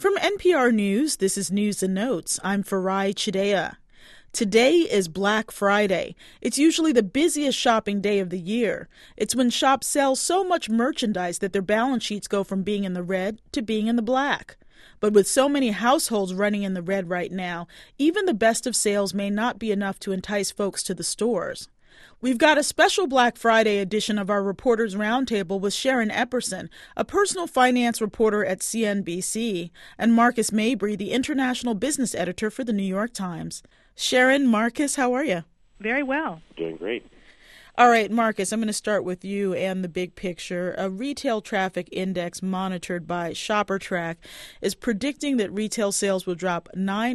From NPR News, this is News and Notes. I'm Farai Chidea. Today is Black Friday. It's usually the busiest shopping day of the year. It's when shops sell so much merchandise that their balance sheets go from being in the red to being in the black. But with so many households running in the red right now, even the best of sales may not be enough to entice folks to the stores. We've got a special Black Friday edition of our Reporters Roundtable with Sharon Epperson, a personal finance reporter at CNBC, and Marcus Mabry, the international business editor for the New York Times. Sharon, Marcus, how are you? Very well. Doing great. All right, Marcus, I'm going to start with you and the big picture. A retail traffic index monitored by ShopperTrack is predicting that retail sales will drop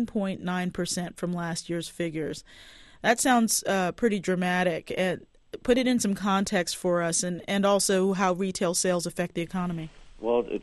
9.9% from last year's figures. That sounds pretty dramatic. Put it in some context for us and also how retail sales affect the economy. Well, it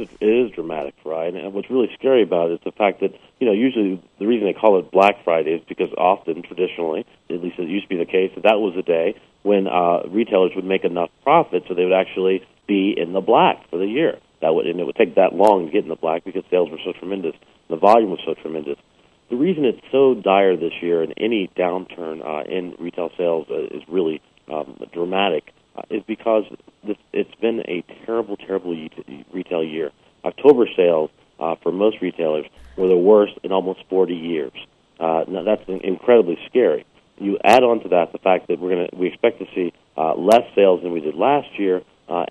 is dramatic, right? And what's really scary about it is the fact that, usually the reason they call it Black Friday is because often, traditionally, at least it used to be the case, that was the day when retailers would make enough profit so they would actually be in the black for the year. And it would take that long to get in the black because sales were so tremendous, the volume was so tremendous. The reason it's so dire this year and any downturn in retail sales is really dramatic is because it's been a terrible, terrible retail year. October sales for most retailers were the worst in almost 40 years. Now that's incredibly scary. You add on to that the fact that we expect to see less sales than we did last year,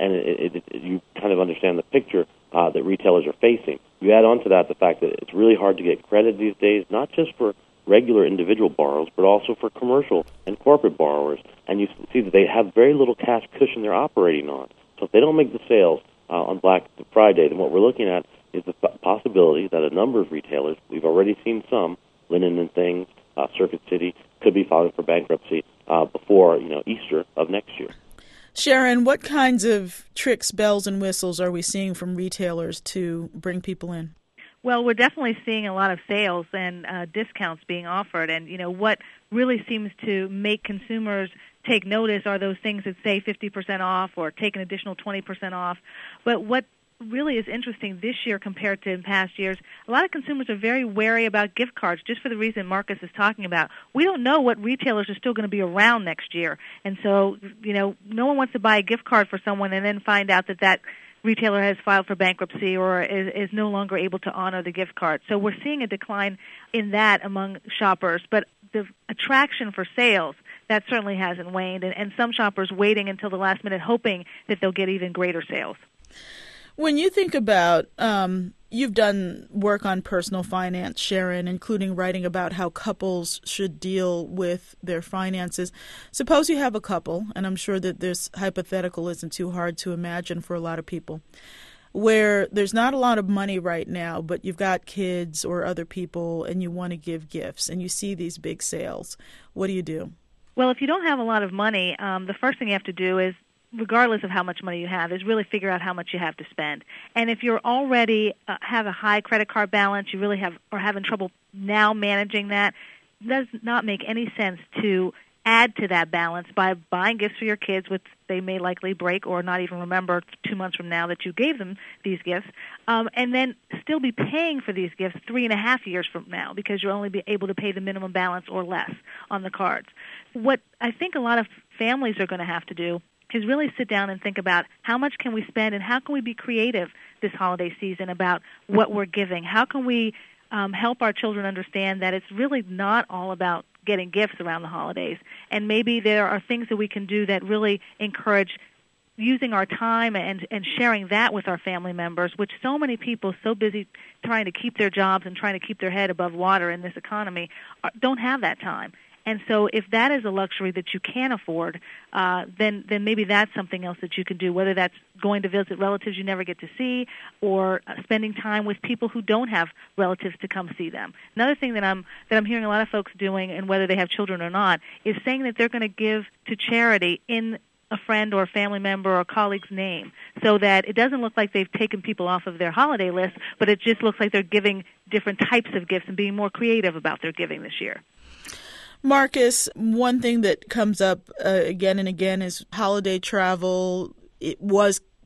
and you kind of understand the picture that retailers are facing. You add on to that the fact that it's really hard to get credit these days, not just for regular individual borrowers, but also for commercial and corporate borrowers. And you see that they have very little cash cushion they're operating on. So if they don't make the sales on Black Friday, then what we're looking at is the possibility that a number of retailers, we've already seen some, Linen and Things, Circuit City, could be filing for bankruptcy before Easter of next year. Sharon, what kinds of tricks, bells, and whistles are we seeing from retailers to bring people in? Well, we're definitely seeing a lot of sales and discounts being offered. And, what really seems to make consumers take notice are those things that say 50% off or take an additional 20% off. But what really is interesting this year compared to in past years, a lot of consumers are very wary about gift cards just for the reason Marcus is talking about. We don't know what retailers are still going to be around next year. And so, no one wants to buy a gift card for someone and then find out that retailer has filed for bankruptcy or is no longer able to honor the gift card. So we're seeing a decline in that among shoppers. But the attraction for sales, that certainly hasn't waned, and some shoppers waiting until the last minute hoping that they'll get even greater sales. When you think about, you've done work on personal finance, Sharon, including writing about how couples should deal with their finances. Suppose you have a couple, and I'm sure that this hypothetical isn't too hard to imagine for a lot of people, where there's not a lot of money right now, but you've got kids or other people and you want to give gifts, and you see these big sales. What do you do? Well, if you don't have a lot of money, the first thing you have to do is, regardless of how much money you have, is really figure out how much you have to spend. And if you're already have a high credit card balance, you really are having trouble now managing that, it does not make any sense to add to that balance by buying gifts for your kids, which they may likely break or not even remember 2 months from now that you gave them these gifts, and then still be paying for these gifts 3.5 years from now because you'll only be able to pay the minimum balance or less on the cards. What I think a lot of families are going to have to do is really sit down and think about how much can we spend and how can we be creative this holiday season about what we're giving. How can we help our children understand that it's really not all about getting gifts around the holidays, and maybe there are things that we can do that really encourage using our time and sharing that with our family members, which so many people so busy trying to keep their jobs and trying to keep their head above water in this economy don't have that time. And so if that is a luxury that you can afford, then maybe that's something else that you can do, whether that's going to visit relatives you never get to see or spending time with people who don't have relatives to come see them. Another thing that I'm hearing a lot of folks doing, and whether they have children or not, is saying that they're going to give to charity in a friend or a family member or a colleague's name, so that it doesn't look like they've taken people off of their holiday list, but it just looks like they're giving different types of gifts and being more creative about their giving this year. Marcus, one thing that comes up again and again is holiday travel. It was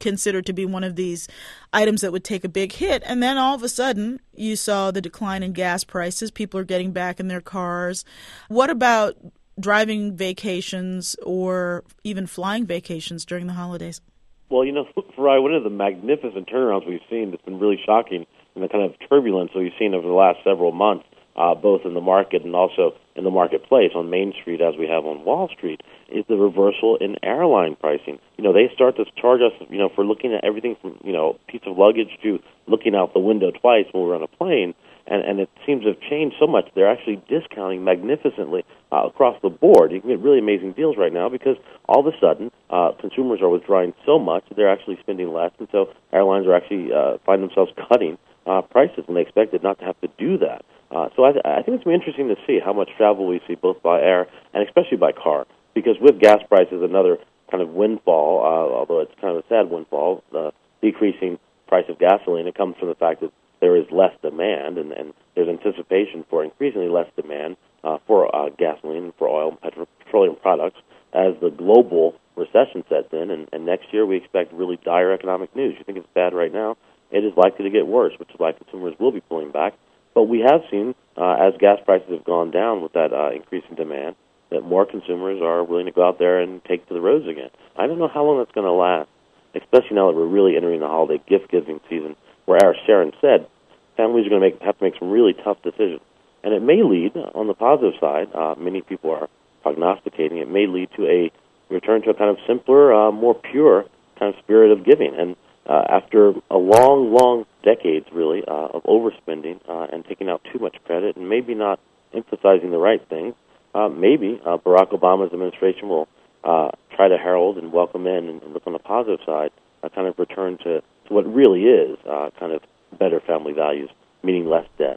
considered to be one of these items that would take a big hit. And then all of a sudden, you saw the decline in gas prices. People are getting back in their cars. What about driving vacations or even flying vacations during the holidays? Well, Farai, one of the magnificent turnarounds we've seen that's been really shocking and the kind of turbulence that we've seen over the last several months, both in the market and also in the marketplace on Main Street as we have on Wall Street, is the reversal in airline pricing. They start to charge us, for looking at everything from, a piece of luggage to looking out the window twice when we're on a plane. And it seems to have changed so much. They're actually discounting magnificently across the board. You can get really amazing deals right now because all of a sudden consumers are withdrawing so much that they're actually spending less, and so airlines are actually find themselves cutting prices when they expected not to have to do that. So I think it's going to be interesting to see how much travel we see both by air and especially by car, because with gas prices, another kind of windfall, although it's kind of a sad windfall, decreasing price of gasoline, it comes from the fact that there is less demand, and there's anticipation for increasingly less demand for gasoline, for oil and petroleum products as the global recession sets in, and next year we expect really dire economic news. You think it's bad right now, it is likely to get worse, which is why consumers will be pulling back. But we have seen, as gas prices have gone down with that increasing demand, that more consumers are willing to go out there and take to the roads again. I don't know how long that's going to last, especially now that we're really entering the holiday gift-giving season, where, as Sharon said, families are going to have to make some really tough decisions. And it may lead, on the positive side, many people are prognosticating, it may lead to a return to a kind of simpler, more pure kind of spirit of giving. And after a long decades, really, of overspending and taking out too much credit and maybe not emphasizing the right things, maybe Barack Obama's administration will try to herald and welcome in and look on the positive side, a kind of return to what really is kind of better family values, meaning less debt.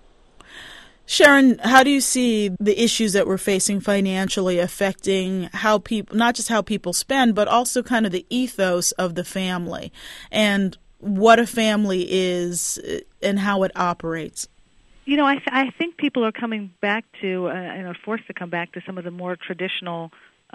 Sharon, how do you see the issues that we're facing financially affecting how people, not just how people spend, but also kind of the ethos of the family and what a family is and how it operates? I think people are coming back to, and are forced to come back to some of the more traditional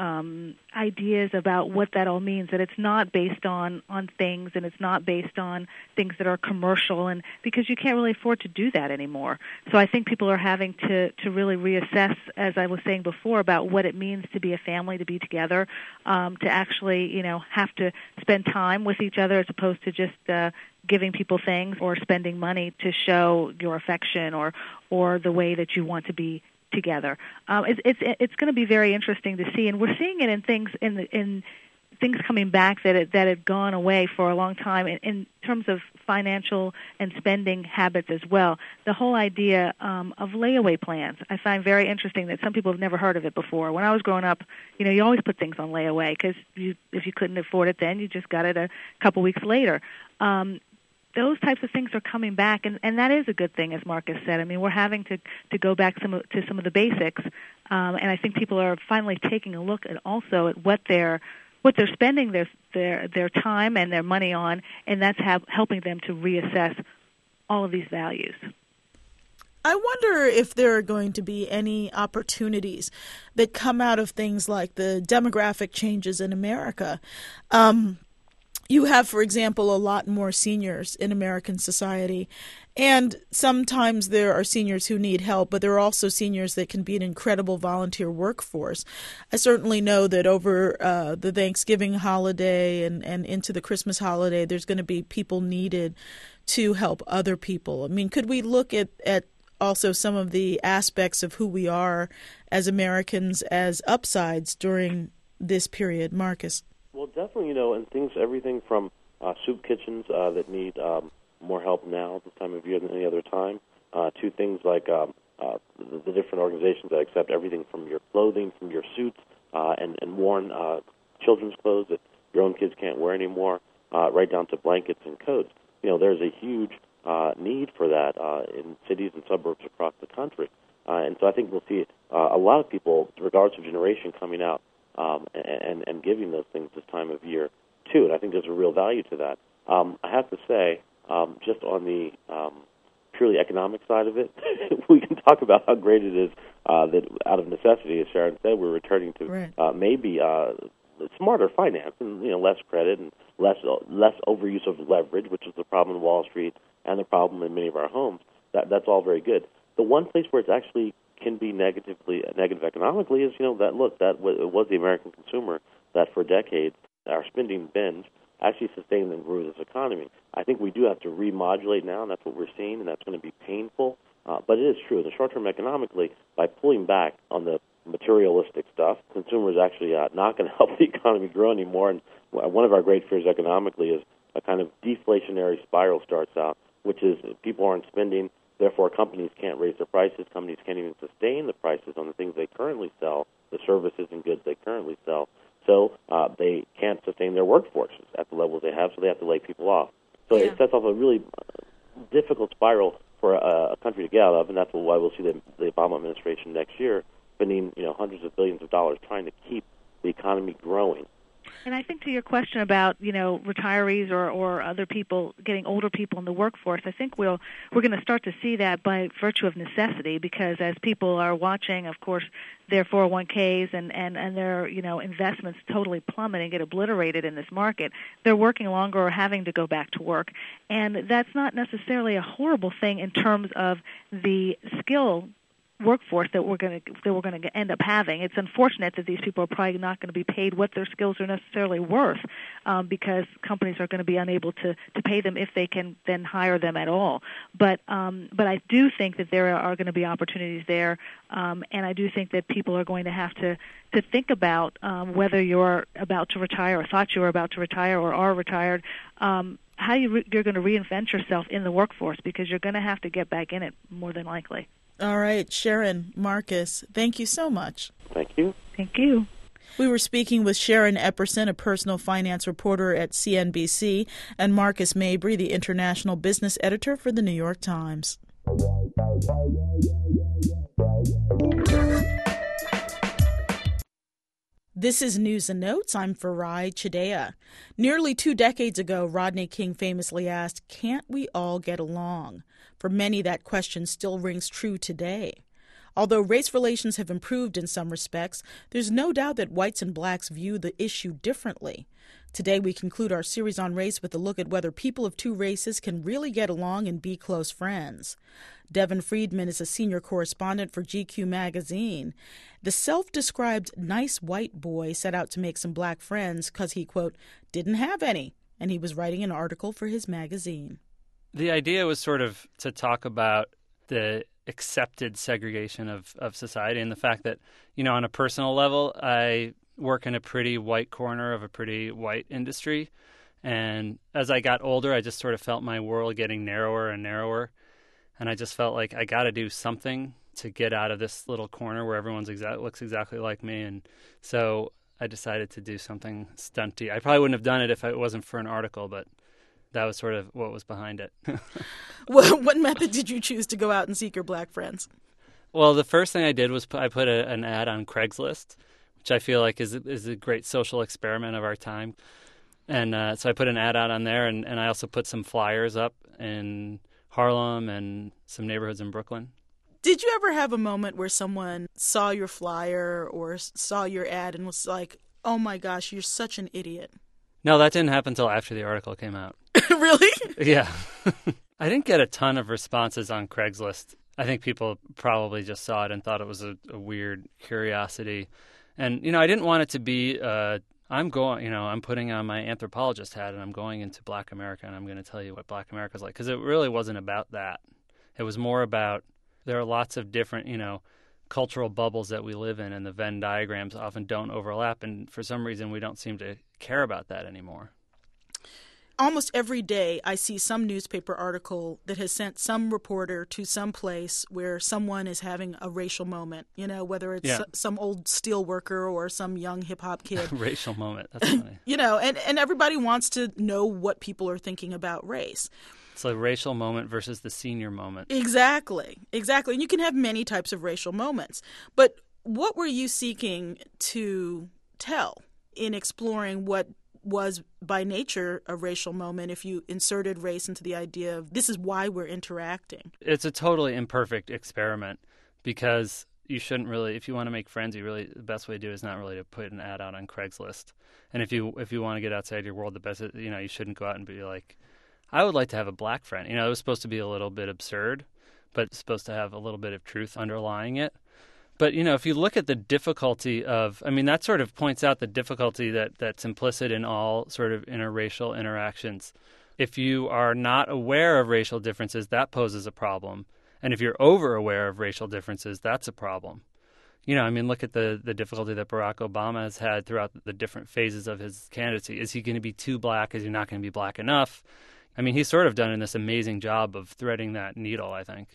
ideas about what that all means, that it's not based on things, and it's not based on things that are commercial, and because you can't really afford to do that anymore. So I think people are having to really reassess, as I was saying before, about what it means to be a family, to be together, to actually, have to spend time with each other as opposed to just giving people things or spending money to show your affection or the way that you want to be together. It's going to be very interesting to see, and we're seeing it in things in things coming back that had gone away for a long time in terms of financial and spending habits as well. The whole idea of layaway plans I find very interesting, that some people have never heard of it before. When I was growing up, you always put things on layaway because if you couldn't afford it then, you just got it a couple weeks later. Those types of things are coming back, and that is a good thing, as Marcus said. I mean, we're having to go back to some of the basics, and I think people are finally taking a look at also at what they're spending their time and their money on, and that's helping them to reassess all of these values. I wonder if there are going to be any opportunities that come out of things like the demographic changes in America. You have, for example, a lot more seniors in American society, and sometimes there are seniors who need help, but there are also seniors that can be an incredible volunteer workforce. I certainly know that over the Thanksgiving holiday and into the Christmas holiday, there's going to be people needed to help other people. I mean, could we look at also some of the aspects of who we are as Americans as upsides during this period, Marcus? Well, definitely, and everything from soup kitchens that need more help now this time of year than any other time, to things like the different organizations that accept everything from your clothing, from your suits, and worn children's clothes that your own kids can't wear anymore, right down to blankets and coats. There's a huge need for that in cities and suburbs across the country. And so I think we'll see a lot of people, regardless of generation, coming out and giving those things this time of year, too. And I think there's a real value to that. I have to say, just on the purely economic side of it, we can talk about how great it is that out of necessity, as Sharon said, we're returning to maybe smarter finance and less credit and less overuse of leverage, which is the problem in Wall Street and the problem in many of our homes. That's all very good. The one place where it actually can be negative economically is, it was the American consumer that for decades, our spending bends actually sustained and grew this economy. I think we do have to remodulate now, and that's what we're seeing, and that's going to be painful. But it is true. In the short term economically, by pulling back on the materialistic stuff, consumers actually not going to help the economy grow anymore. And one of our great fears economically is a kind of deflationary spiral starts out, which is people aren't spending, therefore companies can't raise their prices, companies can't even sustain the prices on the things they currently sell, the services and goods they currently sell. So they can't sustain their workforces at the levels they have, so they have to lay people off. So it sets off a really difficult spiral for a country to get out of, and that's why we'll see the Obama administration next year spending hundreds of billions of dollars trying to keep the economy growing. And I think to your question about, retirees or other people, getting older people in the workforce, I think we're going to start to see that by virtue of necessity, because as people are watching, of course, their 401ks and their, investments totally plummet and get obliterated in this market, they're working longer or having to go back to work. And that's not necessarily a horrible thing in terms of the skill workforce that we're going to end up having. It's unfortunate that these people are probably not going to be paid what their skills are necessarily worth, because companies are going to be unable to pay them if they can then hire them at all. But I do think that there are going to be opportunities there, and I do think that people are going to have to think about whether you're about to retire or thought you were about to retire or are retired, how you're going to reinvent yourself in the workforce, because you're going to have to get back in it more than likely. All right, Sharon, Marcus, thank you so much. Thank you. Thank you. We were speaking with Sharon Epperson, a personal finance reporter at CNBC, and Marcus Mabry, the international business editor for the New York Times. This is News and Notes. I'm Farai Chidea. Nearly 2 decades ago, Rodney King famously asked, "Can't we all get along?" For many, that question still rings true today. Although race relations have improved in some respects, there's no doubt that whites and blacks view the issue differently. Today, we conclude our series on race with a look at whether people of two races can really get along and be close friends. Devin Friedman is a senior correspondent for GQ magazine. The self-described nice white boy set out to make some black friends because he, quote, didn't have any, and he was writing an article for his magazine. The idea was sort of to talk about the accepted segregation of society and the fact that, on a personal level, I work in a pretty white corner of a pretty white industry. And as I got older, I just sort of felt my world getting narrower and narrower. And I just felt like I got to do something to get out of this little corner where everyone looks exactly like me. And so I decided to do something stunty. I probably wouldn't have done it if it wasn't for an article, but that was sort of what was behind it. What method did you choose to go out and seek your black friends? Well, the first thing I did was I put an ad on Craigslist, which I feel like is a great social experiment of our time. And so I put an ad out on there, and I also put some flyers up in Harlem and some neighborhoods in Brooklyn. Did you ever have a moment where someone saw your flyer or saw your ad and was like, oh my gosh, you're such an idiot? No, that didn't happen until after the article came out. Really? Yeah. I didn't get a ton of responses on Craigslist. I think people probably just saw it and thought it was a weird curiosity. And, I didn't want it to be, I'm putting on my anthropologist hat and I'm going into Black America and I'm going to tell you what Black America's like. Because it really wasn't about that. It was more about, there are lots of different, cultural bubbles that we live in, and the Venn diagrams often don't overlap. And for some reason, we don't seem to care about that anymore. Almost every day, I see some newspaper article that has sent some reporter to some place where someone is having a racial moment, whether it's some old steel worker or some young hip-hop kid. Racial moment. That's funny. And everybody wants to know what people are thinking about race. It's a racial moment versus the senior moment. Exactly. And you can have many types of racial moments. But what were you seeking to tell in exploring what was by nature a racial moment if you inserted race into the idea of this is why we're interacting? It's a totally imperfect experiment because, you shouldn't really, if you want to make friends, the best way to do it is not really to put an ad out on Craigslist. And if you want to get outside your world, the best, you shouldn't go out and be like, I would like to have a black friend. It was supposed to be a little bit absurd, but it's supposed to have a little bit of truth underlying it. But, if you look at the difficulty that sort of points out the difficulty that's implicit in all sort of interracial interactions. If you are not aware of racial differences, that poses a problem. And if you're over aware of racial differences, that's a problem. Look at the difficulty that Barack Obama has had throughout the different phases of his candidacy. Is he going to be too black? Is he not going to be black enough? He's sort of done this amazing job of threading that needle, I think.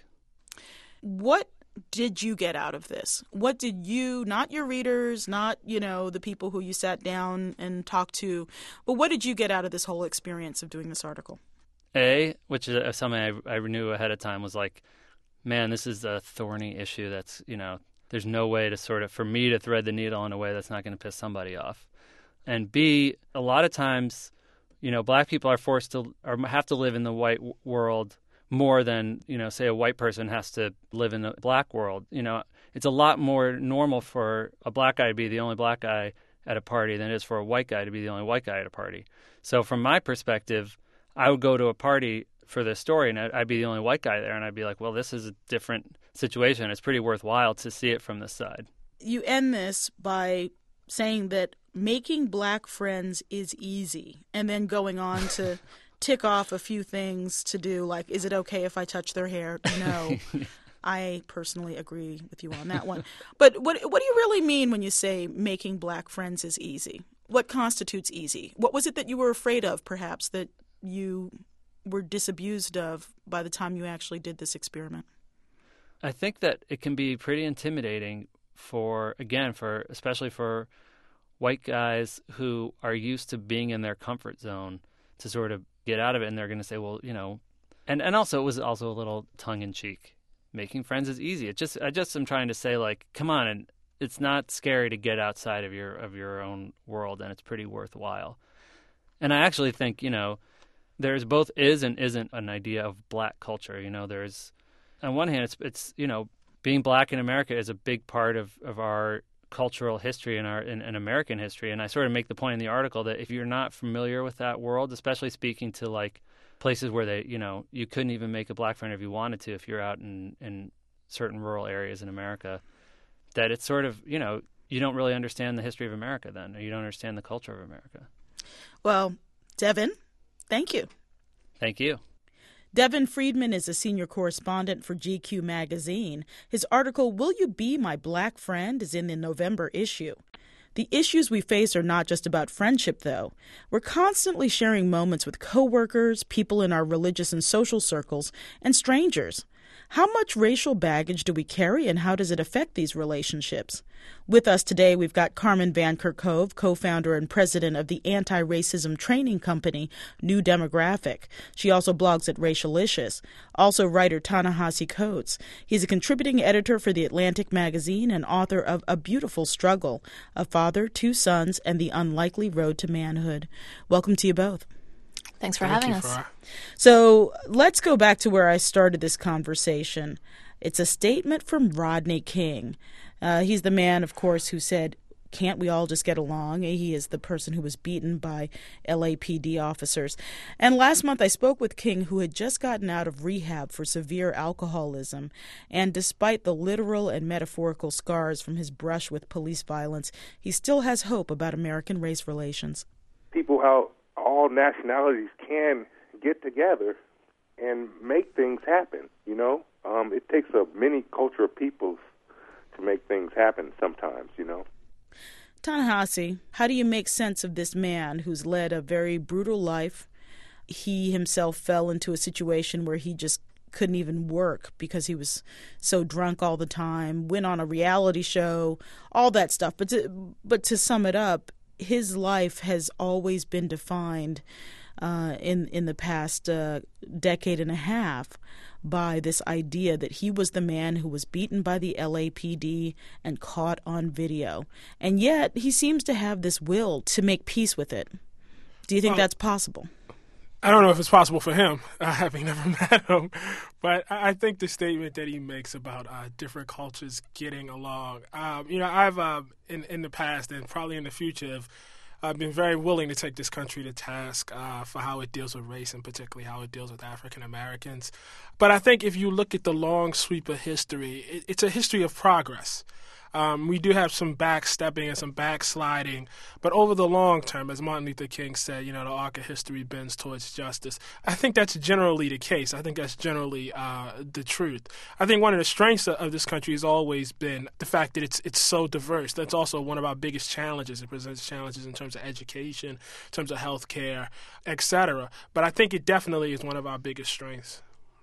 What did you get out of this? What did you, not your readers, not, the people who you sat down and talked to, but what did you get out of this whole experience of doing this article? Which is something I knew ahead of time, was like, man, this is a thorny issue that's, there's no way to for me to thread the needle in a way that's not going to piss somebody off. And B, a lot of times, black people are forced to, or have to live in the white world more than, say a white person has to live in the black world. It's a lot more normal for a black guy to be the only black guy at a party than it is for a white guy to be the only white guy at a party. So from my perspective, I would go to a party for this story and I'd be the only white guy there, and I'd be like, well, this is a different situation. It's pretty worthwhile to see it from this side. You end this by saying that making black friends is easy, and then going on to tick off a few things to do, like, is it okay if I touch their hair? No. I personally agree with you on that one. But what do you really mean when you say making black friends is easy? What constitutes easy? What was it that you were afraid of, perhaps, that you were disabused of by the time you actually did this experiment? I think that it can be pretty intimidating especially for white guys who are used to being in their comfort zone, to sort of get out of it, and they're going to say, well, and also it was also a little tongue-in-cheek. Making friends is easy. I just am trying to say, like, come on, and it's not scary to get outside of your own world, and it's pretty worthwhile. And I actually think, there's both is and isn't an idea of black culture. There's, on one hand, it's being black in America is a big part of our cultural history and American history. And I sort of make the point in the article that if you're not familiar with that world, especially speaking to like places where you couldn't even make a black friend if you wanted to, if you're out in certain rural areas in America, that it's sort of, you don't really understand the history of America then, or you don't understand the culture of America. Well, Devin, thank you. Thank you. Devin Friedman is a senior correspondent for GQ magazine. His article, Will You Be My Black Friend?, is in the November issue. The issues we face are not just about friendship, though. We're constantly sharing moments with coworkers, people in our religious and social circles, and strangers. How much racial baggage do we carry, and how does it affect these relationships? With us today, we've got Carmen Van Kerkhove, co-founder and president of the anti-racism training company New Demographic. She also blogs at Racialicious. Also writer Ta-Nehisi Coates. He's a contributing editor for The Atlantic magazine and author of A Beautiful Struggle, A Father, Two Sons, and the Unlikely Road to Manhood. Welcome to you both. Thanks for having us. So let's go back to where I started this conversation. It's a statement from Rodney King. He's the man, of course, who said, can't we all just get along? He is the person who was beaten by LAPD officers. And last month I spoke with King, who had just gotten out of rehab for severe alcoholism. And despite the literal and metaphorical scars from his brush with police violence, he still has hope about American race relations. People out all nationalities can get together and make things happen, It takes a many culture of peoples to make things happen sometimes, Ta-Nehisi, how do you make sense of this man who's led a very brutal life? He himself fell into a situation where he just couldn't even work because he was so drunk all the time, went on a reality show, all that stuff. But to sum it up, his life has always been defined in the past decade and a half by this idea that he was the man who was beaten by the LAPD and caught on video. And yet he seems to have this will to make peace with it. Do you think that's possible? I don't know if it's possible for him, having never met him, but I think the statement that he makes about different cultures getting along, I've in the past and probably in the future have been very willing to take this country to task for how it deals with race and particularly how it deals with African Americans. But I think if you look at the long sweep of history, it's a history of progress. We do have some backstepping and some backsliding, but over the long term, as Martin Luther King said, the arc of history bends towards justice. I think that's generally the case. I think that's generally the truth. I think one of the strengths of this country has always been the fact that it's so diverse. That's also one of our biggest challenges. It presents challenges in terms of education, in terms of healthcare, etc. But I think it definitely is one of our biggest strengths.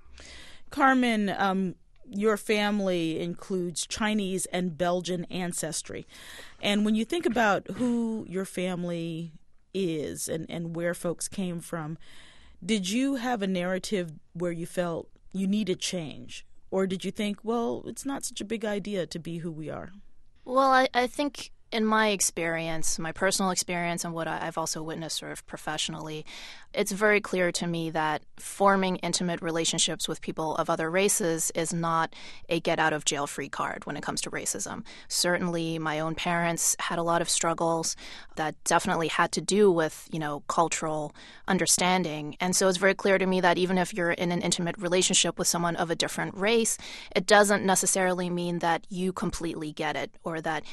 Carmen, your family includes Chinese and Belgian ancestry. And when you think about who your family is and where folks came from, did you have a narrative where you felt you needed change? Or did you think, well, it's not such a big idea to be who we are? Well, I think in my experience, my personal experience and what I've also witnessed sort of professionally, it's very clear to me that forming intimate relationships with people of other races is not a get-out-of-jail-free card when it comes to racism. Certainly, my own parents had a lot of struggles that definitely had to do with, cultural understanding. And so it's very clear to me that even if you're in an intimate relationship with someone of a different race, it doesn't necessarily mean that you completely get it or that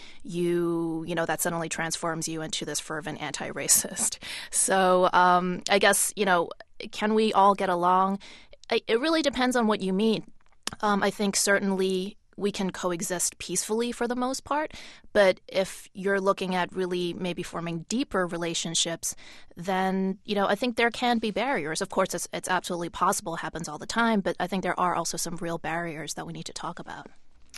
that suddenly transforms you into this fervent anti-racist. So I guess, can we all get along? It really depends on what you mean. I think certainly we can coexist peacefully for the most part, but if you're looking at really maybe forming deeper relationships, then, I think there can be barriers. Of course, it's absolutely possible, it happens all the time, but I think there are also some real barriers that we need to talk about.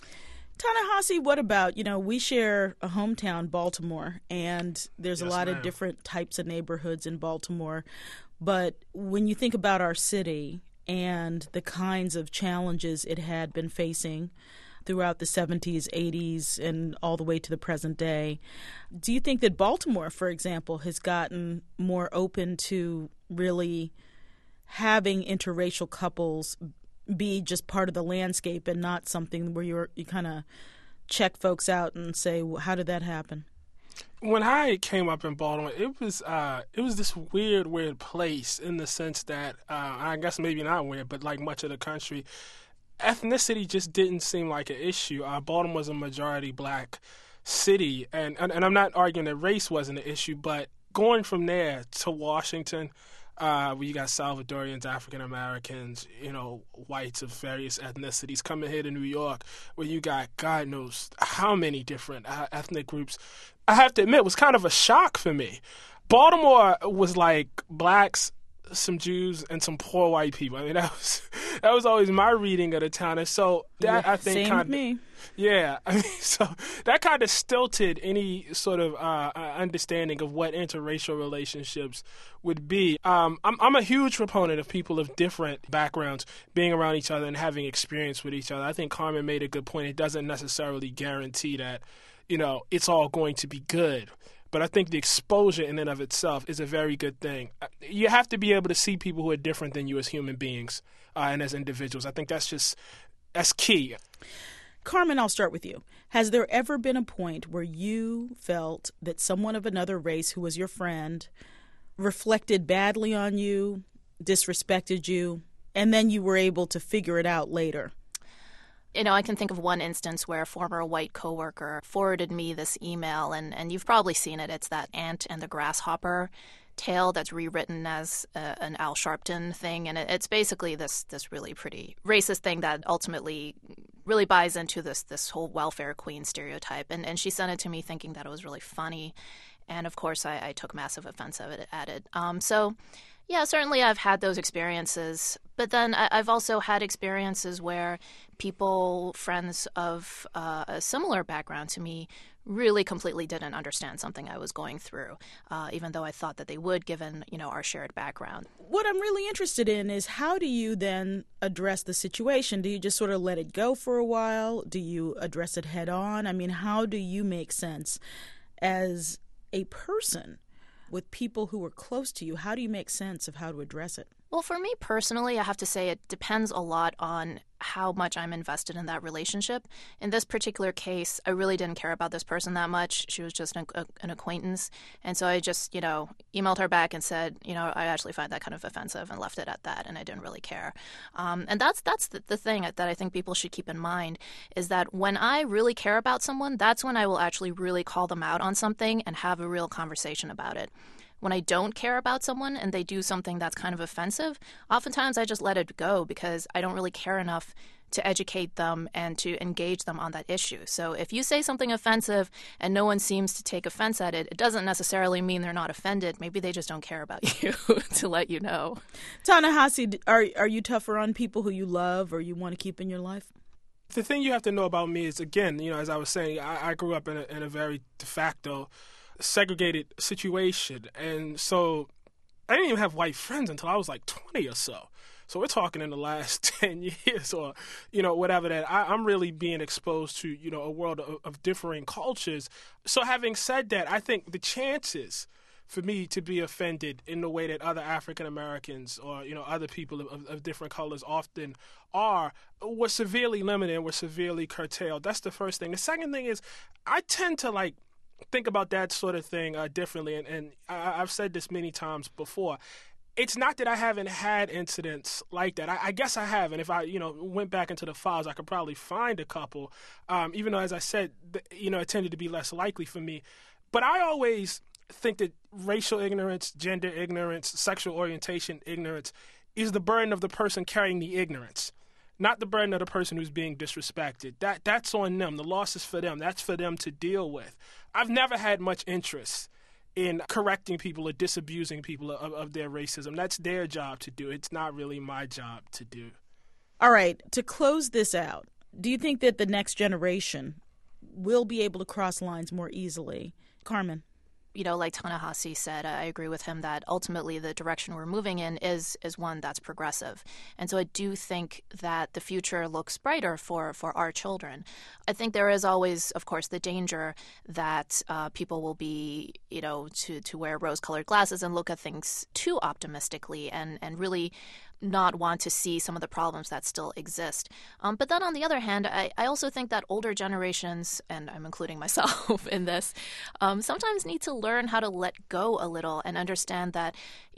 Ta-Nehisi, what about, we share a hometown, Baltimore, and there's a lot of different types of neighborhoods in Baltimore. But when you think about our city and the kinds of challenges it had been facing throughout the 70s, 80s, and all the way to the present day, do you think that Baltimore, for example, has gotten more open to really having interracial couples be just part of the landscape and not something where you kind of check folks out and say, well, how did that happen? When I came up in Baltimore, it was this weird place in the sense that I guess maybe not weird, but like much of the country, ethnicity just didn't seem like an issue. Baltimore was a majority black city, and I'm not arguing that race wasn't an issue, but going from there to Washington, where you got Salvadorians, African Americans, whites of various ethnicities, coming here to New York, where you got God knows how many different ethnic groups. I have to admit, it was kind of a shock for me. Baltimore was like blacks, some Jews, and some poor white people. I mean, that was always my reading of the town, and so that I think same with me. Yeah, I mean, so that kind of stilted any sort of understanding of what interracial relationships would be. I'm a huge proponent of people of different backgrounds being around each other and having experience with each other. I think Carmen made a good point. It doesn't necessarily guarantee that, it's all going to be good. But I think the exposure in and of itself is a very good thing. You have to be able to see people who are different than you as human beings and as individuals. I think that's key. Carmen, I'll start with you. Has there ever been a point where you felt that someone of another race who was your friend reflected badly on you, disrespected you, and then you were able to figure it out later? I can think of one instance where a former white coworker forwarded me this email, and you've probably seen it. It's that ant and the grasshopper tale that's rewritten as an Al Sharpton thing, and it's basically this really pretty racist thing that ultimately really buys into this whole welfare queen stereotype. And she sent it to me thinking that it was really funny, and of course I took massive offense at it. So yeah, certainly I've had those experiences, but then I've also had experiences where people, friends of a similar background to me, really completely didn't understand something I was going through, even though I thought that they would, given, our shared background. What I'm really interested in is how do you then address the situation? Do you just sort of let it go for a while? Do you address it head on? I mean, how do you make sense as a person with people who are close to you? How do you make sense of how to address it? Well, for me personally, I have to say it depends a lot on how much I'm invested in that relationship. In this particular case, I really didn't care about this person that much. She was just an acquaintance. And so I just, emailed her back and said, I actually find that kind of offensive, and left it at that. And I didn't really care. And that's the thing that I think people should keep in mind, is that when I really care about someone, that's when I will actually really call them out on something and have a real conversation about it. When I don't care about someone and they do something that's kind of offensive, oftentimes I just let it go because I don't really care enough to educate them and to engage them on that issue. So if you say something offensive and no one seems to take offense at it, it doesn't necessarily mean they're not offended. Maybe they just don't care about you, to let you know. Ta-Nehisi, are you tougher on people who you love or you want to keep in your life? The thing you have to know about me is, again, as I was saying, I grew up in a very de facto segregated situation, and so I didn't even have white friends until I was like 20 or so. So we're talking in the last 10 years or, whatever, that I'm really being exposed to, a world of differing cultures. So having said that, I think the chances for me to be offended in the way that other African Americans or, other people of different colors often are, were severely limited and were severely curtailed. That's the first thing. The second thing is I tend to think about that sort of thing differently, and I've said this many times before. It's not that I haven't had incidents like that. I guess I have, and if I went back into the files, I could probably find a couple, even though, as I said, it tended to be less likely for me. But I always think that racial ignorance, gender ignorance, sexual orientation ignorance is the burden of the person carrying the ignorance, not the burden of the person who's being disrespected. That's on them. The loss is for them. That's for them to deal with. I've never had much interest in correcting people or disabusing people of their racism. That's their job to do. It's not really my job to do. All right. To close this out, do you think that the next generation will be able to cross lines more easily? Carmen? Like Ta-Nehisi said, I agree with him that ultimately the direction we're moving in is one that's progressive. And so I do think that the future looks brighter for our children. I think there is always, of course, the danger that people will be, to wear rose-colored glasses and look at things too optimistically and really not want to see some of the problems that still exist. But then on the other hand, I also think that older generations, and I'm including myself in this, sometimes need to learn how to let go a little and understand that,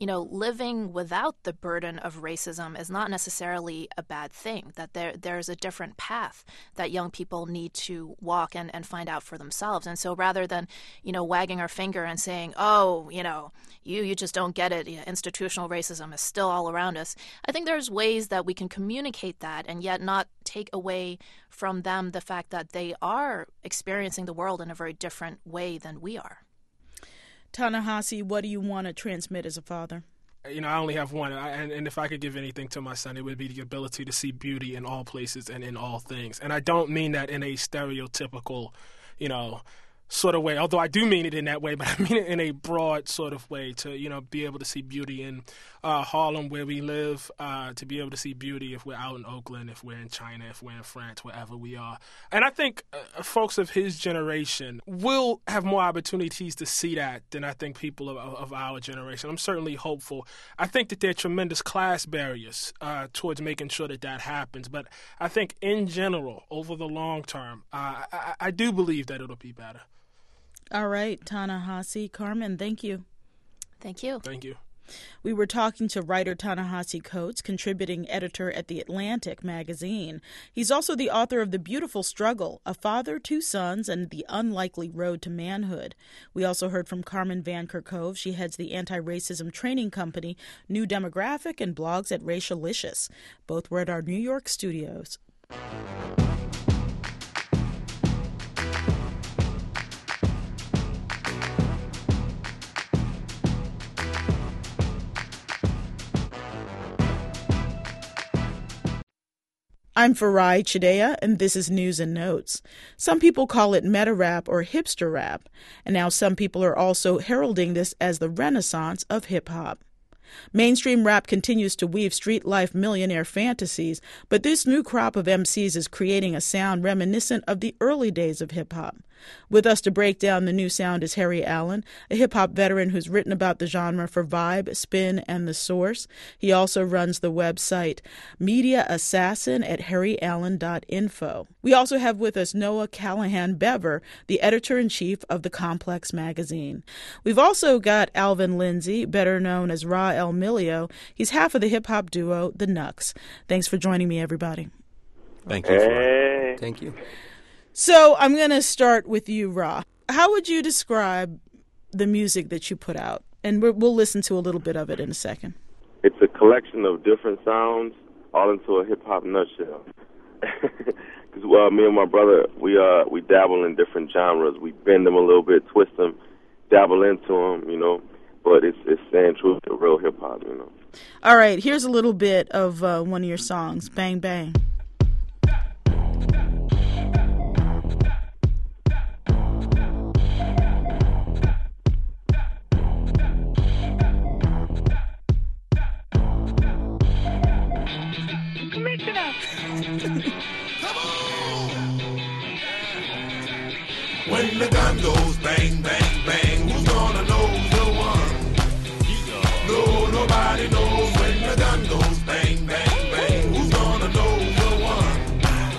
living without the burden of racism is not necessarily a bad thing, that there's a different path that young people need to walk and find out for themselves. And so rather than, wagging our finger and saying, oh, you just don't get it, institutional racism is still all around us, I think there's ways that we can communicate that and yet not take away from them the fact that they are experiencing the world in a very different way than we are. Ta-Nehisi, what do you want to transmit as a father? I only have one, and if I could give anything to my son, it would be the ability to see beauty in all places and in all things. And I don't mean that in a stereotypical, sort of way, although I do mean it in that way, but I mean it in a broad sort of way to, be able to see beauty in Harlem where we live, to be able to see beauty if we're out in Oakland, if we're in China, if we're in France, wherever we are. And I think folks of his generation will have more opportunities to see that than I think people of our generation. I'm certainly hopeful. I think that there are tremendous class barriers towards making sure that happens, but I think in general, over the long term, I do believe that it'll be better. All right, Ta-Nehisi. Carmen, thank you. Thank you. Thank you. We were talking to writer Ta-Nehisi Coates, contributing editor at The Atlantic magazine. He's also the author of The Beautiful Struggle, A Father, Two Sons, and The Unlikely Road to Manhood. We also heard from Carmen Van Kerkhove. She heads the anti-racism training company New Demographic and blogs at Racialicious. Both were at our New York studios. I'm Farai Chideya, and this is News and Notes. Some people call it meta rap or hipster rap, and now some people are also heralding this as the renaissance of hip-hop. Mainstream rap continues to weave street life millionaire fantasies, but this new crop of MCs is creating a sound reminiscent of the early days of hip-hop. With us to break down the new sound is Harry Allen, a hip-hop veteran who's written about the genre for Vibe, Spin, and The Source. He also runs the website Media Assassin at harryallen.info. We also have with us Noah Callahan Bever, the editor-in-chief of The Complex magazine. We've also got Alvin Lindsay, better known as Ra El Milio. He's half of the hip-hop duo The Knucks. Thanks for joining me, everybody. Thank you. Hey. Thank you. So I'm going to start with you, Ra. How would you describe the music that you put out? And we'll listen to a little bit of it in a second. It's a collection of different sounds all into a hip-hop nutshell. Because me and my brother, we dabble in different genres. We bend them a little bit, twist them, dabble into them, you know. But it's staying true to real hip-hop, you know. All right, here's a little bit of one of your songs, Bang Bang. Mix it up. Come on! When the gun goes bang, bang, bang, who's gonna know the one? No, nobody knows when the gun goes bang, bang, bang, who's gonna know the one?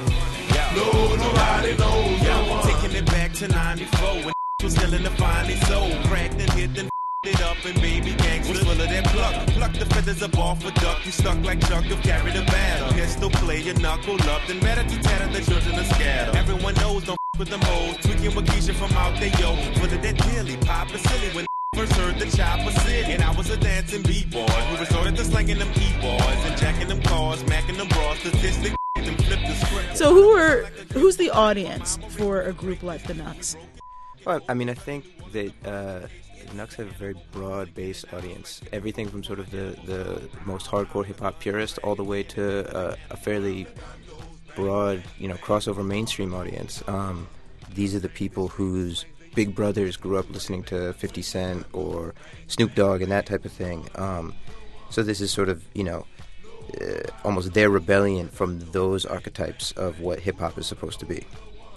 No, nobody knows the one. Taking it back to 94 when was still in the finely soul. Cracked and hit and it up and baby gangs was full of that pluck. Pluck the feathers up off a duck. You stuck like Chuck, you carried a battle. Pistol play, you knuckle up, then better to tatter the children of scatter. Everyone knows, don't with them hoes. Tweaking with Keisha from out there, yo. Full of that dilly, pop is silly when first heard the chopper city. And I was a dancing b-boy who resorted to slanging them e-boys and jacking them cars, macking them bras, statistic and flip the script. So who's the audience for a group like the Knucks? Well, I mean, I think that Knucks have a very broad-based audience. Everything from sort of the most hardcore hip-hop purist all the way to a fairly broad, crossover mainstream audience. These are the people whose big brothers grew up listening to 50 Cent or Snoop Dogg and that type of thing. So this is sort of, almost their rebellion from those archetypes of what hip-hop is supposed to be.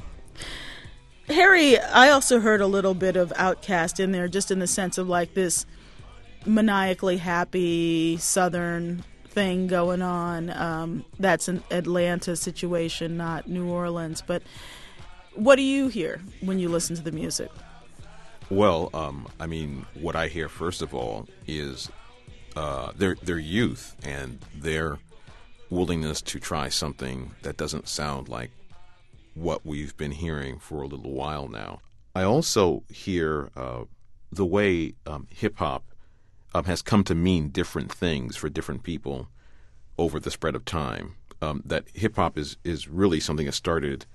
Harry, I also heard a little bit of Outkast in there, just in the sense of like this maniacally happy Southern thing going on. That's an Atlanta situation, not New Orleans. But what do you hear when you listen to the music? Well, I mean, what I hear first of all is their youth and their willingness to try something that doesn't sound like what we've been hearing for a little while now. I also hear the way hip-hop has come to mean different things for different people over the spread of time. That hip-hop is really something that started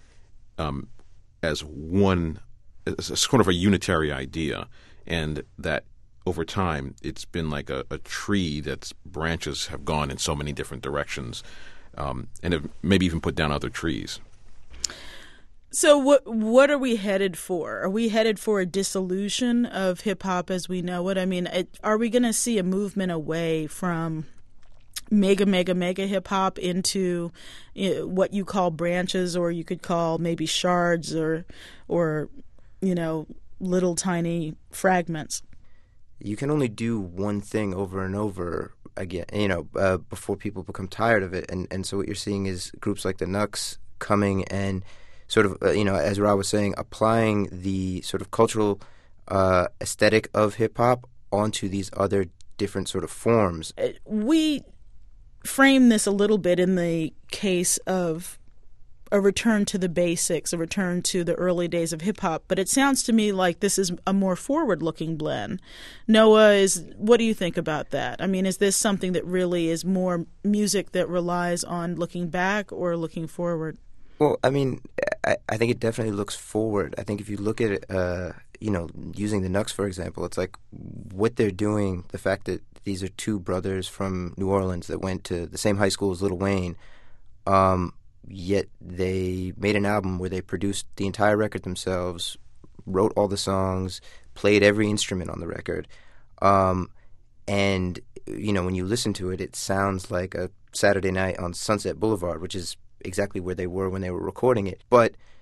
as sort of a unitary idea, and that over time it's been like a tree that's branches have gone in so many different directions, and have maybe even put down other trees. So what are we headed for? Are we headed for a dissolution of hip-hop as we know it? I mean, are we going to see a movement away from mega hip-hop into what you call branches, or you could call maybe shards or little tiny fragments? You can only do one thing over and over again, before people become tired of it. And so what you're seeing is groups like the Knucks coming and sort of, as Ra was saying, applying the sort of cultural aesthetic of hip-hop onto these other different sort of forms. We frame this a little bit in the case of a return to the basics, a return to the early days of hip-hop, but it sounds to me like this is a more forward-looking blend. Noah, what do you think about that? I mean, is this something that really is more music that relies on looking back or looking forward? Well, I mean, I think it definitely looks forward. I think if you look at it, using the Knucks, for example, it's like what they're doing, the fact that these are two brothers from New Orleans that went to the same high school as Lil Wayne, yet they made an album where they produced the entire record themselves, wrote all the songs, played every instrument on the record. And, when you listen to it, it sounds like a Saturday night on Sunset Boulevard, which is exactly where they were when they were recording it. But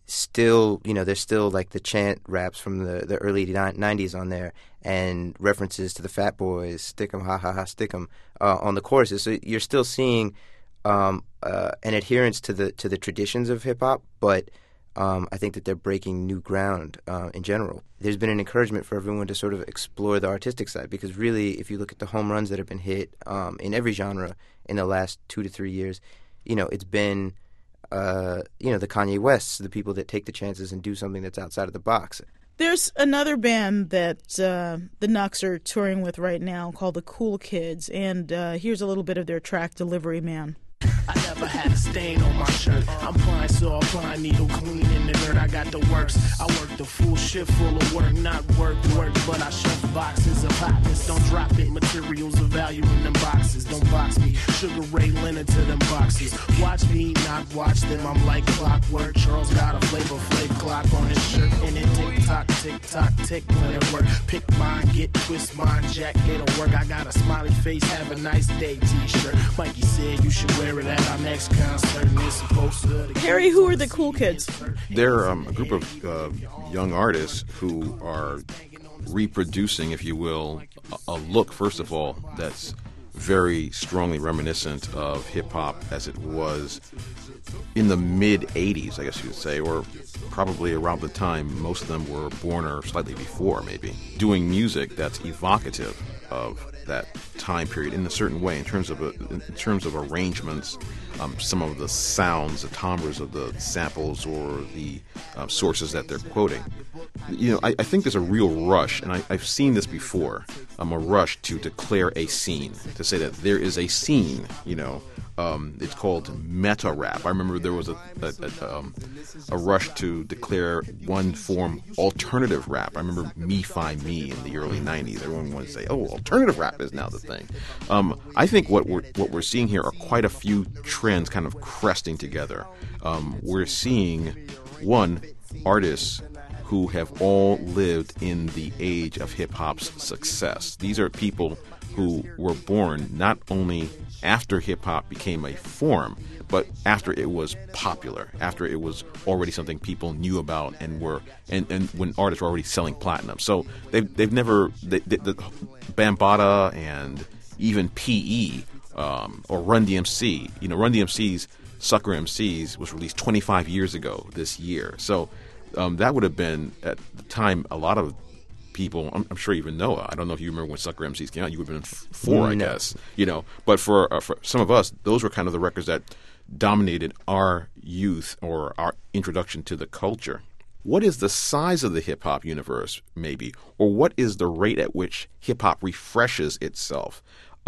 still, there's still like the chant raps from the early 90s on there, and references to the Fat Boys, stick 'em, ha ha ha, stick 'em, on the choruses. So you're still seeing an adherence to the traditions of hip hop, but I think that they're breaking new ground in general. There's been an encouragement for everyone to sort of explore the artistic side, because really, if you look at the home runs that have been hit in every genre in the last 2 to 3 years, it's been the Kanye Wests, the people that take the chances and do something that's outside of the box. There's another band that the Knucks are touring with right now called the Cool Kids, and here's a little bit of their track Delivery Man. I never had a stain on my shirt. I'm blind, so I blind needle clean in the dirt. I got the works. I work the full shift full of work, not work, but I shove boxes of hotness. Don't drop it. Materials of value in them boxes. Don't box me. Sugar Ray Leonard to them boxes. Watch me, not watch them. I'm like clockwork. Charles got a flavor clock on his shirt. And it tick tock, tick when it work. Pick mine, get twist mine, jack, it'll work. I got a smiley face, have a nice day t-shirt. Mikey said you should wear it at our next concert. And it's supposed to. Harry, who are the Cool Kids? They're a group of young artists who are reproducing, if you will, a look, first of all, that's very strongly reminiscent of hip-hop as it was in the mid-'80s, I guess you would say, or probably around the time most of them were born or slightly before, maybe, doing music that's evocative of that time period in a certain way, in terms of arrangements, some of the sounds, the timbres of the samples or the sources that they're quoting. I think there's a real rush, and I've seen this before, a rush to declare a scene, to say that there is a scene, it's called meta rap. I remember there was a rush to declare one form alternative rap. I remember Me Find Me in the early 90s. Everyone wanted to say, "Oh, alternative rap is now the thing." I think what we're seeing here are quite a few trends kind of cresting together. We're seeing, one, artists who have all lived in the age of hip-hop's success. These are people who were born not only after hip-hop became a form, but after it was popular, after it was already something people knew about and when artists were already selling platinum. So they've never the Bambaataa and even PE or Run DMC. Run DMC's Sucker MCs was released 25 years ago this year. So that would have been, at the time, a lot of people, I'm sure even Noah, I don't know if you remember when Sucker MCs came out, you would have been 4, I guess, but for some of us, those were kind of the records that dominated our youth or our introduction to the culture. What is the size of the hip-hop universe, maybe, or what is the rate at which hip-hop refreshes itself?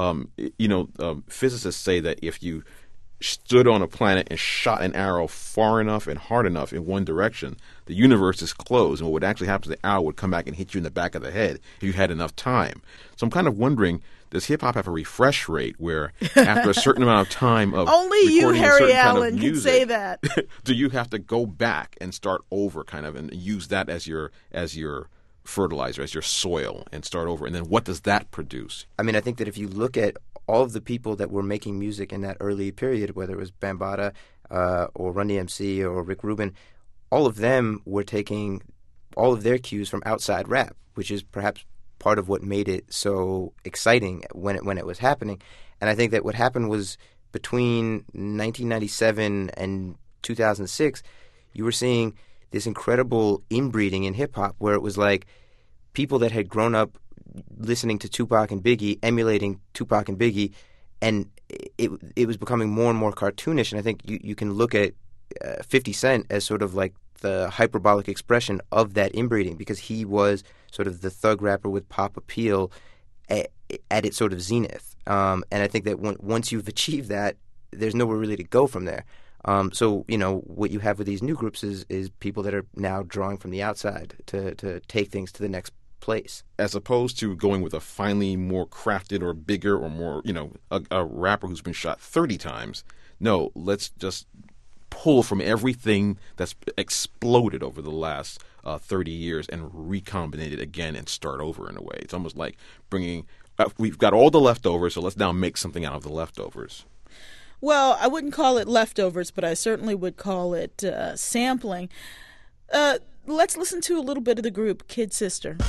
Physicists say that if you stood on a planet and shot an arrow far enough and hard enough in one direction, the universe is closed, and what would actually happen is the arrow would come back and hit you in the back of the head if you had enough time. So I'm kind of wondering, does hip-hop have a refresh rate where after a certain amount of time of only you, Harry Allen, can say that. Do you have to go back and start over kind of and use that as your fertilizer, as your soil, and start over? And then what does that produce? I mean, I think that if you look at all of the people that were making music in that early period, whether it was Bambaataa or Run DMC or Rick Rubin, all of them were taking all of their cues from outside rap, which is perhaps part of what made it so exciting when it was happening. And I think that what happened was between 1997 and 2006, you were seeing this incredible inbreeding in hip-hop where it was like people that had grown up listening to Tupac and Biggie, emulating Tupac and Biggie, and it was becoming more and more cartoonish. And I think you can look at 50 Cent as sort of like the hyperbolic expression of that inbreeding, because he was sort of the thug rapper with pop appeal at its sort of zenith. And I think that once you've achieved that, there's nowhere really to go from there. So, what you have with these new groups is people that are now drawing from the outside to take things to the next place. As opposed to going with a finally more crafted or bigger or more, a rapper who's been shot 30 times. No, let's just pull from everything that's exploded over the last 30 years and recombine it again and start over in a way. It's almost like we've got all the leftovers, so let's now make something out of the leftovers. Well, I wouldn't call it leftovers, but I certainly would call it sampling. Let's listen to a little bit of the group Kid Sister.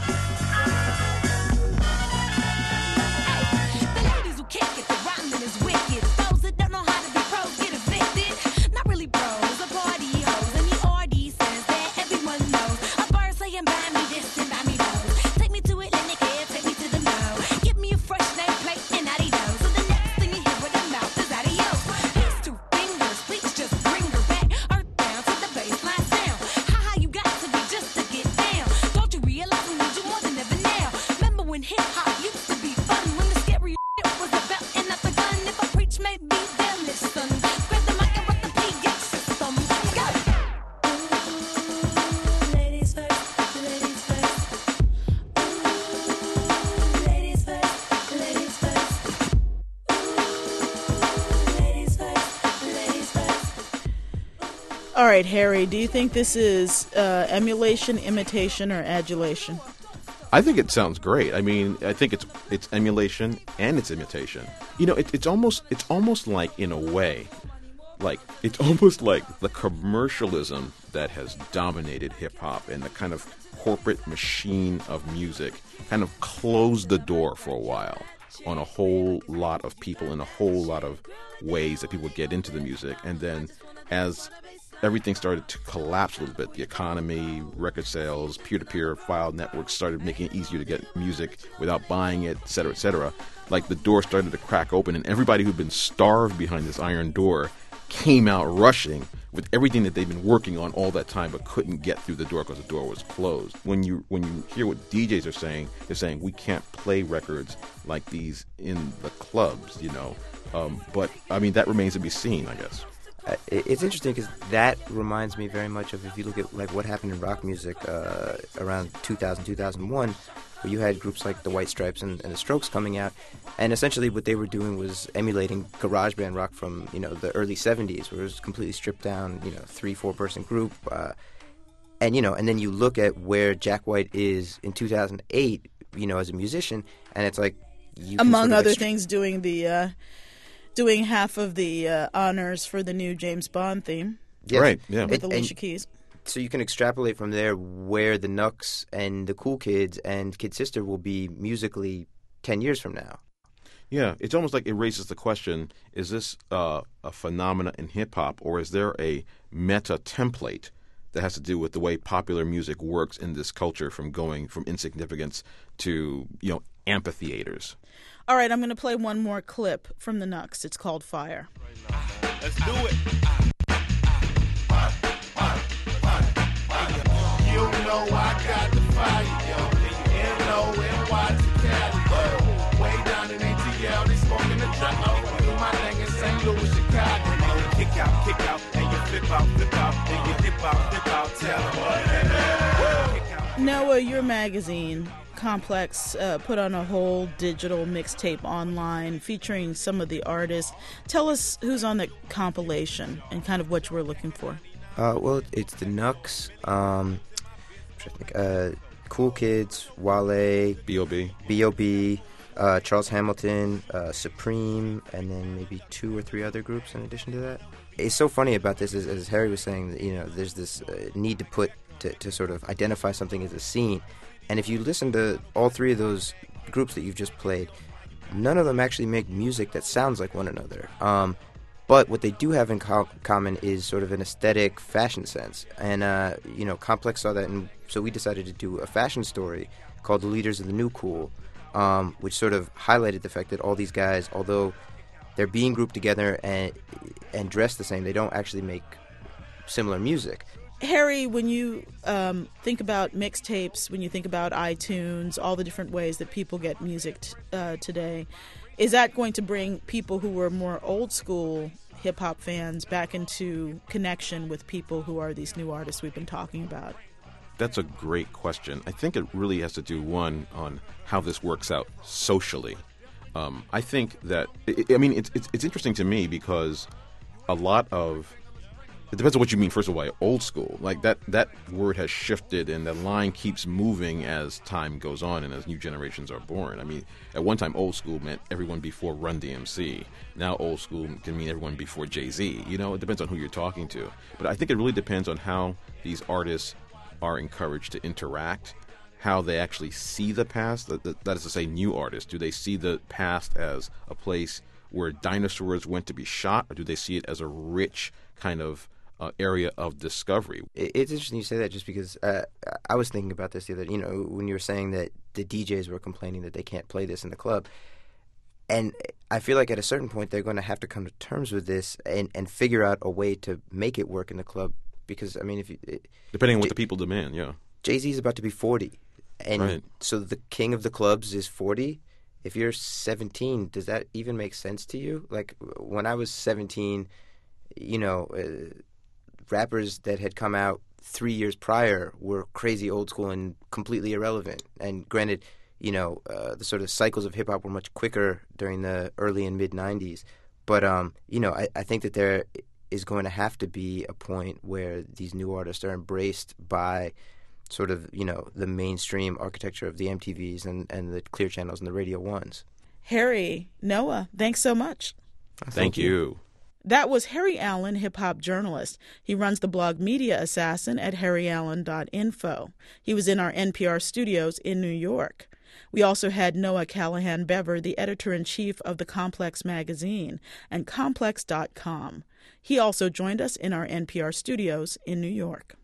All right, Harry, do you think this is emulation, imitation, or adulation? I think it sounds great. I mean, I think it's emulation and it's imitation. You know, it's almost like, in a way, like it's almost like the commercialism that has dominated hip hop and the kind of corporate machine of music kind of closed the door for a while on a whole lot of people in a whole lot of ways that people would get into the music. And then as everything started to collapse a little bit, the economy, record sales, peer-to-peer file networks started making it easier to get music without buying it, et cetera, like the door started to crack open, and everybody who'd been starved behind this iron door came out rushing with everything that they've been working on all that time but couldn't get through the door because the door was closed. When you hear what DJs are saying, they're saying we can't play records like these in the clubs, you know. But, I mean, that remains to be seen, I guess. It's interesting because that reminds me very much of, if you look at like what happened in rock music around 2000, 2001, where you had groups like the White Stripes and the Strokes coming out, and essentially what they were doing was emulating garage band rock from, you know, the early 70s, where it was completely stripped down, you know, 3-4 person group, and you know, and then you look at where Jack White is in 2008, you know, as a musician, and it's like among other things doing the. Doing half of the honors for the new James Bond theme. Yes. Right, yeah. With Alicia Keys. So you can extrapolate from there where the Knucks and the Cool Kids and Kid Sister will be musically 10 years from now. Yeah, it's almost like it raises the question, is this a phenomena in hip-hop, or is there a meta template that has to do with the way popular music works in this culture, from going from insignificance to, you know, amphitheaters? All right, I'm going to play one more clip from the Knucks. It's called Fire. Let's do it. You know I got the fire, yo. N-O-N-Y to Cali, yo. Way down in ATL, they smoking the trap. Do my thing in St. Louis, Chicago. And you kick out, and you flip out, and you dip out, tell them. Noah, your magazine, Complex, put on a whole digital mixtape online featuring some of the artists. Tell us who's on the compilation and kind of what you were looking for. Well, it's the Knucks, Cool Kids, Wale, B.O.B., Charles Hamilton, Supreme, and then maybe 2 or 3 other groups in addition to that. It's so funny about this, as Harry was saying, that, you know, there's this need to sort of identify something as a scene. And if you listen to all 3 of those groups that you've just played, none of them actually make music that sounds like one another. But what they do have in common is sort of an aesthetic fashion sense. And, you know, Complex saw that, and so we decided to do a fashion story called The Leaders of the New Cool, which sort of highlighted the fact that all these guys, although they're being grouped together and dressed the same, they don't actually make similar music. Harry, when you think about mixtapes, when you think about iTunes, all the different ways that people get music today, is that going to bring people who were more old school hip-hop fans back into connection with people who are these new artists we've been talking about? That's a great question. I think it really has to do, one, on how this works out socially. I think that, it's interesting to me because a lot of It depends on what you mean, first of all, by old school. Like, that word has shifted, and the line keeps moving as time goes on and as new generations are born. I mean, at one time, old school meant everyone before Run DMC. Now, old school can mean everyone before Jay-Z. You know, it depends on who you're talking to. But I think it really depends on how these artists are encouraged to interact, how they actually see the past. That is to say, new artists. Do they see the past as a place where dinosaurs went to be shot, or do they see it as a rich kind of area of discovery? It's interesting you say that, just because I was thinking about this the other, when you were saying that the DJs were complaining that they can't play this in the club. And I feel like at a certain point they're going to have to come to terms with this and figure out a way to make it work in the club. Because, I mean, depending on what the people demand, yeah. Jay-Z's about to be 40. And right. So the king of the clubs is 40. If you're 17, does that even make sense to you? Like, when I was 17, rappers that had come out 3 years prior were crazy old school and completely irrelevant. And granted, the sort of cycles of hip-hop were much quicker during the early and mid-'90s. But, I think that there is going to have to be a point where these new artists are embraced by sort of, the mainstream architecture of the MTVs and the Clear Channels and the Radio 1s. Harry, Noah, thanks so much. Thank you. That was Harry Allen, hip-hop journalist. He runs the blog Media Assassin at harryallen.info. He was in our NPR studios in New York. We also had Noah Callahan Bever, the editor-in-chief of the Complex magazine, and Complex.com. He also joined us in our NPR studios in New York.